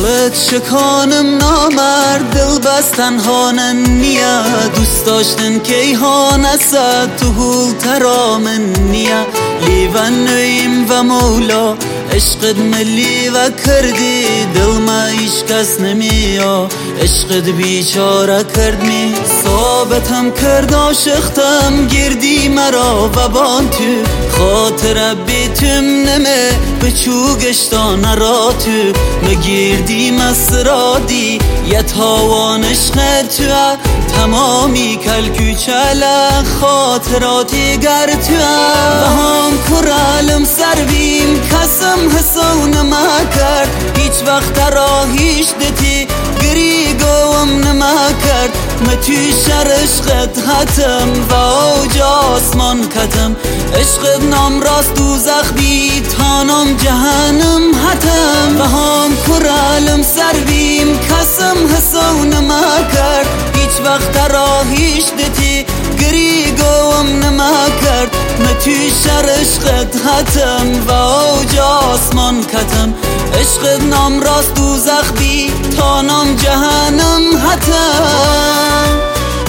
عشقت شکانم نامرد دل بستن هانن نیا دوست داشتن کیهان اسد تو هول ترامن نیا لیوان نویم و مولا عشقت ملی و کردی دل ما هیچ کس نمیا عشقت بیچاره کرد می ثابتم کرد عاشقتم گردی مرا و بان تو خاطر بیتم نمه بچو گشتان را تو مگیردی مسرادی یه تاوان عشق تو تمامی کلکو چله خاطراتی گر تو و هم کرالم سرویم کسم حسون نما کرد هیچ وقت را هیچ دتی گریگوم نما کرد متو شر عشقت حتم و اوج آسمان کتم عشقت نام راست دوزخ بی تانم جهنم حتم و هم کرالم سرویم کسم حسون نما کرد هیچ وقت را هیچ دتی گریگوم نما کرد متو شر عشقت حتم و اوج آسمان کتم عشقت نام راست دوزخ بی تانم جهنم حتم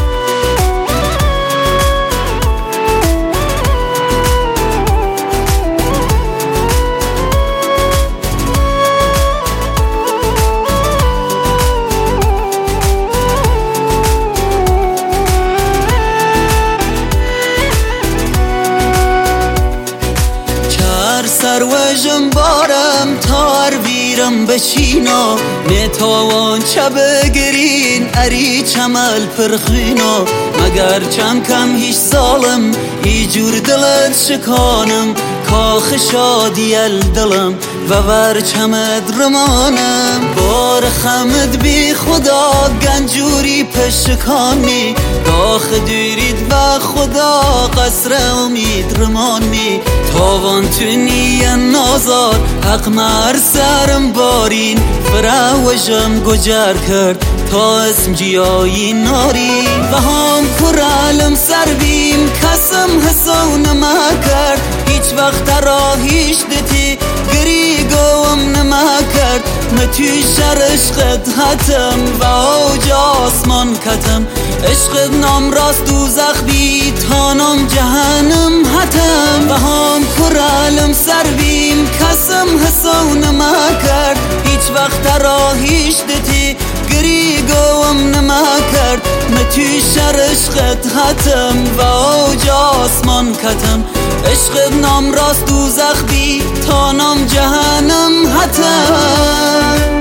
سروژم بارم تار ویرم بچینا نتوان چه بگرین اری چمل پرخینا مگر چم کم هیچ سالم ای جور دلت شکانم کاخ شادی دلم و ور چمد رمانم بار خمد بی خدا گنجوری پشکانی داخ دورید و خدا قصر امید رمانی تاوان تونی نازار حق مر سرم بارین فراوشم گجر کرد تا اسم جیایی ناری و هم کرالم سرویم کسم حسون نما کرد هیچ وقت را هیچ دتی گریگوم نما کرد متو شر عشقت حتم و اوج آسمان کتم عشقت نام راست دوزخ بی تانم جهنم حتم و هم کرالم سرویم کسم حسون نما کرد هیچ وقت را هیچ دتی گریگوم نما کرد متو شر عشقت حتم و اوج آسمان کتم عشقت نام راست دوزخ بی تانم جهنم حتم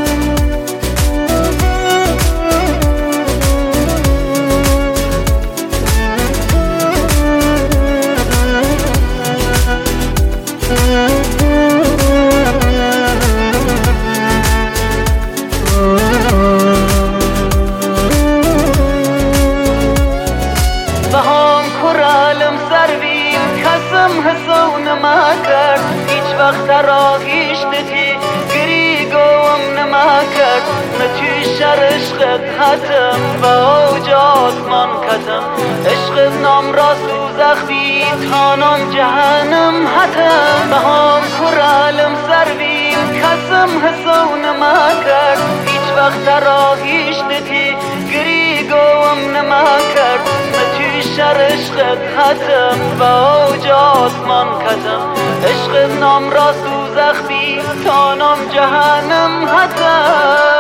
حسون نما کرد هیچ وقت را هیچ دتی گریگوم نما کرد متو شر عشقت حتم و اوج آسمان کتم عشقت نام راست دوزخ بی تانم جهنم حتم و هم کرالم سرویم کسم حسون نما کرد هیچ وقت را هیچ دتی گریگوم نما کرد متو شر عشقت حتم و اوج آسمان کتم عشقت نام راست دوزخ بی تانم جهنم حتم